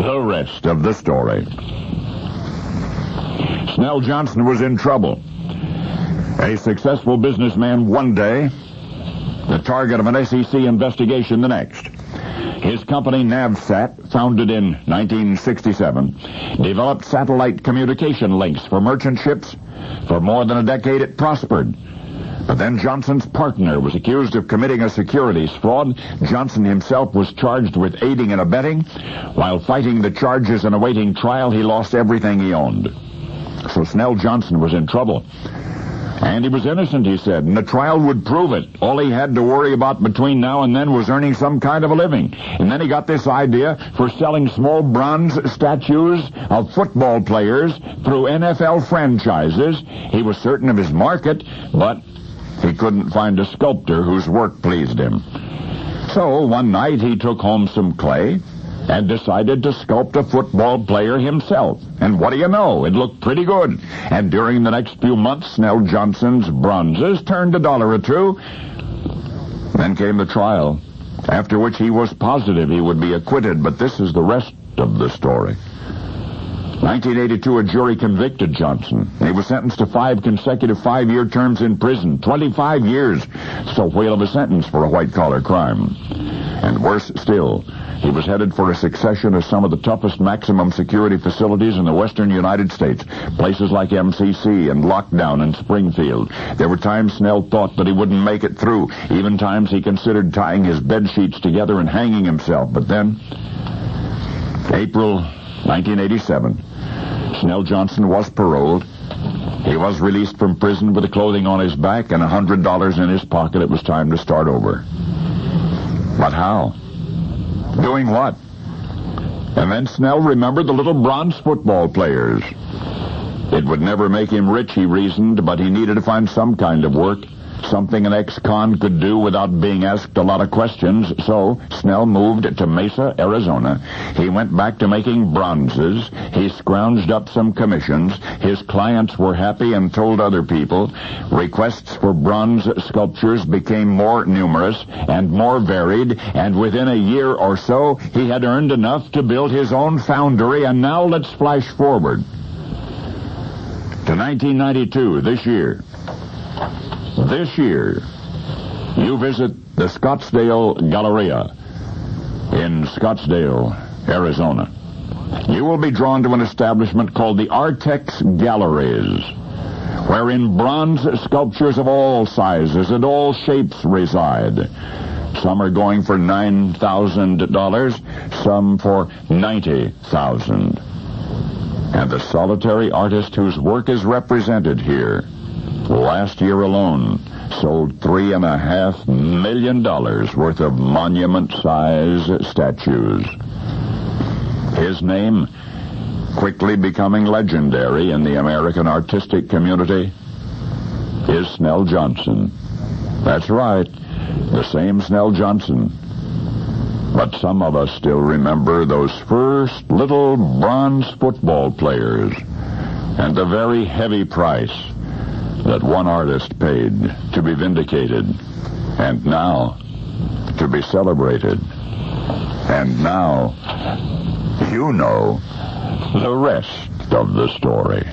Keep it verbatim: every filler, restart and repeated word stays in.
the rest of the story. Snell Johnson was in trouble. A successful businessman one day, the target of an S E C investigation the next. His company, NavSat, founded in nineteen sixty-seven, developed satellite communication links for merchant ships. For more than a decade, it prospered. But then Johnson's partner was accused of committing a securities fraud. Johnson himself was charged with aiding and abetting. While fighting the charges and awaiting trial, he lost everything he owned. So Snell Johnson was in trouble. And he was innocent, he said, and the trial would prove it. All he had to worry about between now and then was earning some kind of a living. And then he got this idea for selling small bronze statues of football players through N F L franchises. He was certain of his market, but he couldn't find a sculptor whose work pleased him. So one night he took home some clay and decided to sculpt a football player himself. And what do you know? It looked pretty good. And during the next few months, Snell Johnson's bronzes turned a dollar or two. Then came the trial, after which he was positive he would be acquitted. But this is the rest of the story. nineteen eighty-two, a jury convicted Johnson. He was sentenced to five consecutive five-year terms in prison. twenty-five years. So whale of a sentence for a white-collar crime. And worse still, he was headed for a succession of some of the toughest maximum security facilities in the western United States. Places like M C C and Lockdown and Springfield. There were times Snell thought that he wouldn't make it through. Even times he considered tying his bed sheets together and hanging himself. But then, April nineteen eighty-seven, Snell Johnson was paroled. He was released from prison with the clothing on his back and a hundred dollars in his pocket. It was time to start over. But how? Doing what? And then Snell remembered the little bronze football players. It would never make him rich, he reasoned, but he needed to find some kind of work. Something an ex-con could do without being asked a lot of questions. So Snell moved to Mesa, Arizona. He went back to making bronzes. He scrounged up some commissions. His clients were happy and told other people. Requests for bronze sculptures became more numerous and more varied, and within a year or so, he had earned enough to build his own foundry. And now let's flash forward to nineteen ninety-two, this year. This year, you visit the Scottsdale Galleria in Scottsdale, Arizona. You will be drawn to an establishment called the Artex Galleries, wherein bronze sculptures of all sizes and all shapes reside. Some are going for nine thousand dollars, some for ninety thousand dollars. And the solitary artist whose work is represented here, last year alone, sold three and a half million dollars worth of monument-size statues. His name quickly becoming legendary in the American artistic community is Snell Johnson. That's right, the same Snell Johnson. But some of us still remember those first little bronze football players and the very heavy price that one artist paid to be vindicated, and now to be celebrated. And now, you know the rest of the story.